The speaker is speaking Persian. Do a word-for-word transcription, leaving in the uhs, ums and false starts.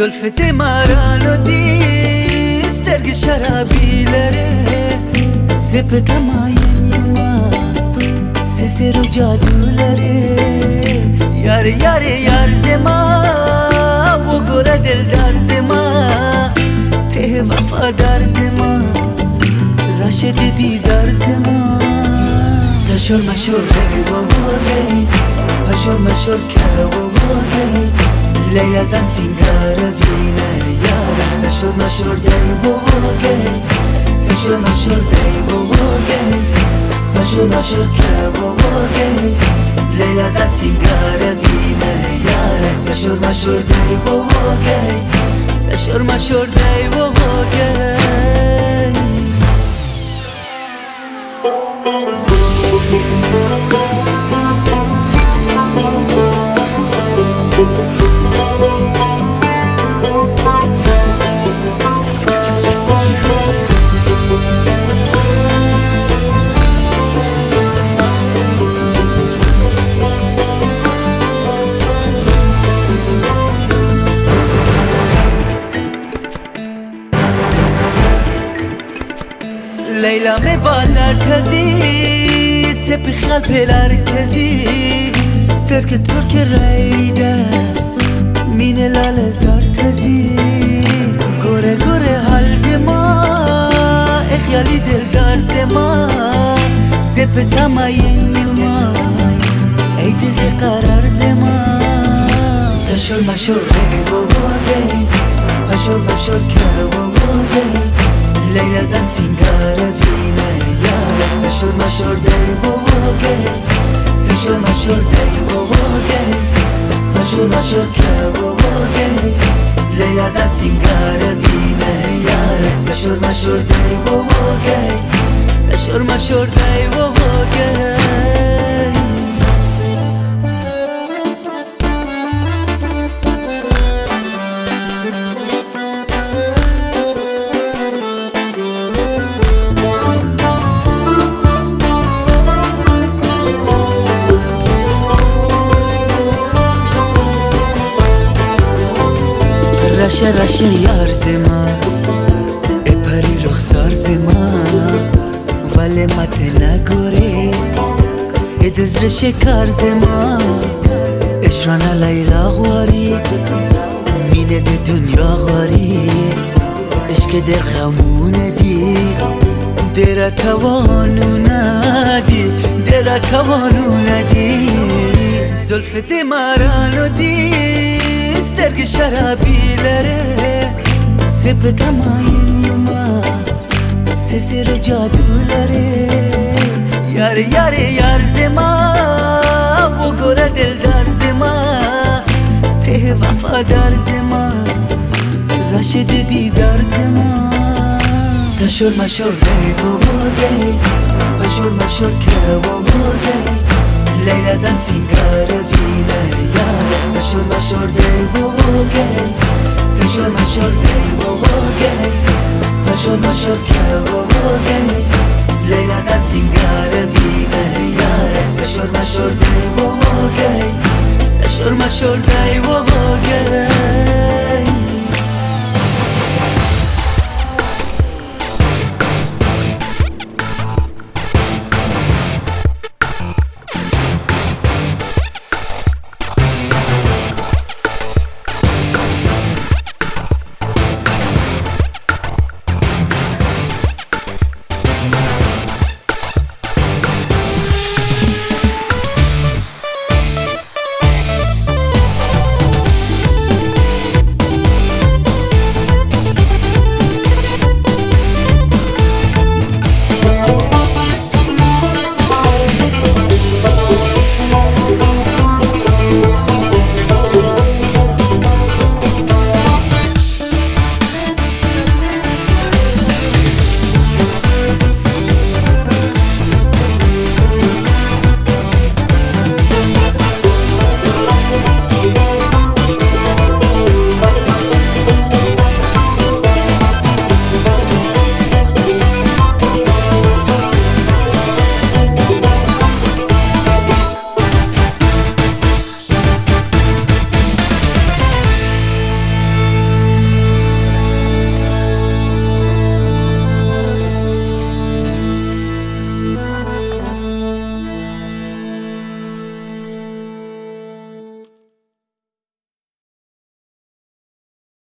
زلفت مرانو دی سترگ شرابیلره سپت ماینما سسر و جادولره یار یار یار زما و گره دلدار زما ته وفادار زما راشد دیدار زما سشور مشور دی بابا دی پشور مشور که بابا دی لیلا زن سینگار وینه یار سشور مشور دی بابا دی سشور مشور دی بابا دی پشور مشور که بابا دی لیلا زن سینگار وینه یار سشور مشور دی بابا دی سشور مشور دی بابا دی لیلا می بازار تزی سپی خیال پیلار کزی سترک ترک رایده مین لال زار تزی گوره گوره حال زما اخیالی دلدار زما سپ تماین یوما ای دزی قرار زما سشور مشور دی بابا دی پشور مشور که بابا دی لیلا زن سینگار وینه یار سشور مشور دی بابا دی سشور مشور دی بابا دی پشور مشور که بابا دی لیلا زن سینگار وینه یار سشور مشور دی بابا دی سشور مشور دی بابا دی رشه رشه یار زما ای پری رخسار زما ولی مت نگوری ای دزر شکار زما اشرانا لیلا غواری مینه ده دنیا غواری عشق در خمونه دی در توانو ندی در توانو ندی زلفت مرانو دی سترگ شرابیلره سپت ماین یوما سسر جادولره یار یار یار زما و گره دلدار زما ته وفادار زما راشد دیدار زما سشور مشور دی بابا دی پشور مشور که بابا دی لیلا زن سینگار وینه یار سشور مشور دی بابا دی سشور مشور دی بابا دی پشور مشور که بابا دی لیلا زن سینگار وینه یار سشور مشور دی بابا دی سشور مشور دی بابا دی